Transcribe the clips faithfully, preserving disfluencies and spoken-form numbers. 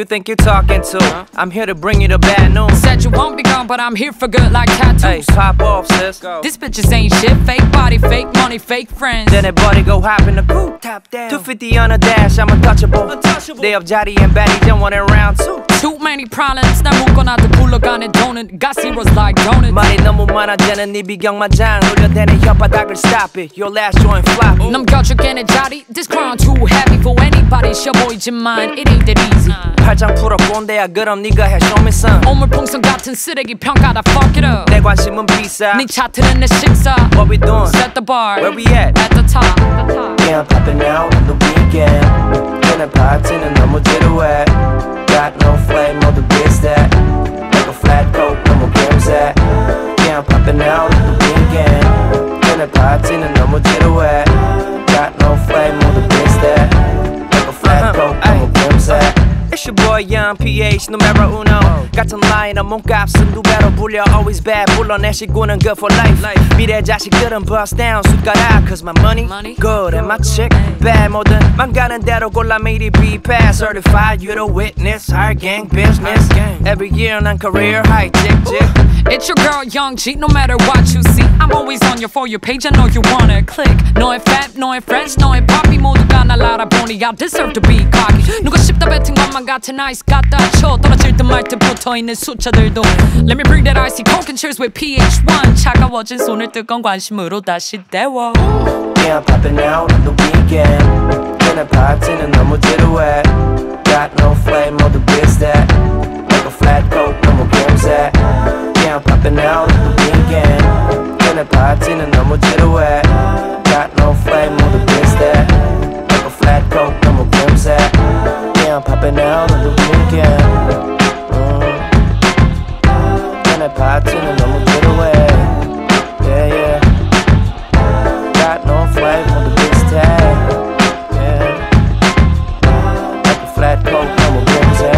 you think you're talking to? Huh? I'm here to bring you the bad news. Said you won't be gone, but I'm here for good like tattoos. Hey, pop off, sis. Go. These bitches ain't shit. Fake body, fake money, fake friends. Then that body go hop in the coupe. Top down. two fifty on a dash, I'm untouchable. untouchable. They have Jotty and Batty, then one in round two. Too many problems. 날 묶어놔도 굴러가는 돈은 got zeros like donuts. 말이 너무 많아지는 네 비경마장 흘려대는 혓바닥을 stop it. Your last joint flop. 넘겨줄게 내 자리. This crown too heavy for anybody. 쉬워 보이지만 it ain't that easy. 팔짱 풀어 꼰대야 그럼 네가 해 show me some. 오물풍선 같은 쓰레기 평가다 fuck it up. 내 관심은 비싸. 네 차트는 내 식사. What we doing? Set the bar. Where we at? At the top. Yeah, I'm popping out on the weekend. 그날 파티는 너무 지루해. Got no flame, all the bitch that like a flat coat, 너무 gem새. Yeah, I'm popping out on the weekend. 그날 파티는 너무 지루해. Got no flame, all the bitch that like a flat coat, 너무 gem새. It's your boy Young P H numero uno. 같은 라인은 몸값은 두 배로 불려. Always bad 불러내 시구는 good for life. 미래 자식들은 bust down 숟가락. Cause my money, money good and my chick bad. 뭐든 맘 가는 대로 골라 made it be pass. Certified you the witness. Our gang business. Every year 난 career high chick chick. It's your girl Young G. No matter what you see, I'm always on your for your page. I know you wanna click. 너의 fat, 너의 friends, 너의 papi 모두가 날 알아보니 I deserve to be cocky. 누가 쉽다 뱉은 것만 같은 아이스 갖다 쳐 떨어질 듯 말 듯 붙어있는 숫자들도. Let me bring that icy coke and cheers with P H one. 차가워진 손을 뜨거운 관심으로 다시 데워. Yeah, I'm popping out on the weekend. 그날 파티는 너무 지루해. Got no flame, all the bitch that like a flat coat, 너무 gem새. Yeah, I'm popping out on the weekend. 그날 파티는 너무 지루해. Got no flame, all the bitch that like a flat coat, 너무 gem새. Yeah, I'm popping out on the weekend. mm. 그날 파티는 너무 지루해. Yeah, yeah. Got no flame, all the bitch that yeah. Like a flat coat, 너무 gem새.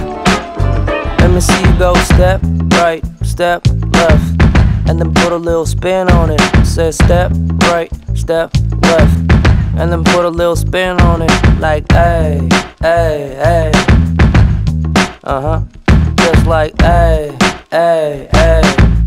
Let me see you go step right, step left, and then put a little spin on it. Say step right, step left, and then put a little spin on it. Like ay, ay, ay. Uh huh. Just like ay, ay, ay.